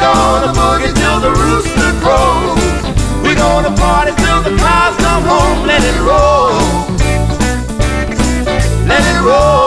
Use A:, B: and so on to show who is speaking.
A: gonna boogie till the rooster crows. We're gonna party till the clouds come home. Let it roll. Let it roll.